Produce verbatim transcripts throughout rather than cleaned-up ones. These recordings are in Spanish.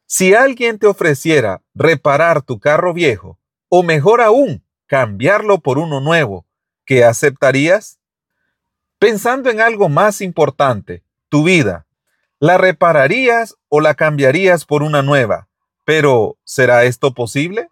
Si alguien te ofreciera reparar tu carro viejo, o mejor aún, cambiarlo por uno nuevo, ¿qué aceptarías? Pensando en algo más importante, tu vida, ¿la repararías o la cambiarías por una nueva? Pero, ¿será esto posible?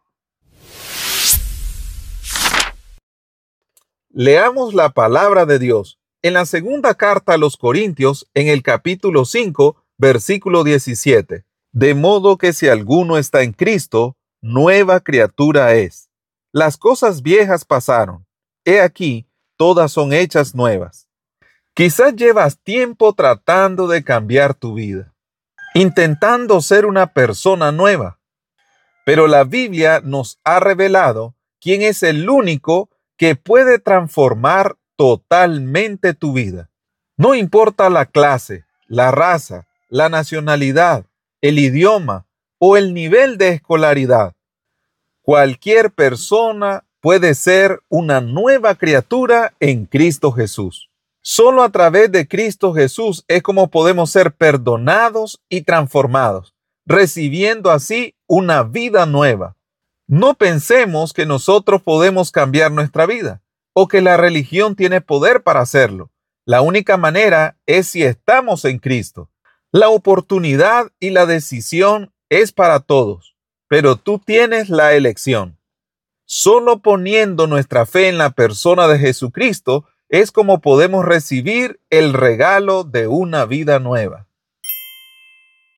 Leamos la palabra de Dios en la segunda carta a los Corintios, en el capítulo cinco, versículo diecisiete. De modo que si alguno está en Cristo, nueva criatura es. Las cosas viejas pasaron. He aquí, todas son hechas nuevas. Quizás llevas tiempo tratando de cambiar tu vida, intentando ser una persona nueva. Pero la Biblia nos ha revelado quién es el único que puede transformar totalmente tu vida. No importa la clase, la raza, la nacionalidad, el idioma o el nivel de escolaridad. Cualquier persona puede ser una nueva criatura en Cristo Jesús. Solo a través de Cristo Jesús es como podemos ser perdonados y transformados, recibiendo así una vida nueva. No pensemos que nosotros podemos cambiar nuestra vida o que la religión tiene poder para hacerlo. La única manera es si estamos en Cristo. La oportunidad y la decisión es para todos, pero tú tienes la elección. Solo poniendo nuestra fe en la persona de Jesucristo es como podemos recibir el regalo de una vida nueva.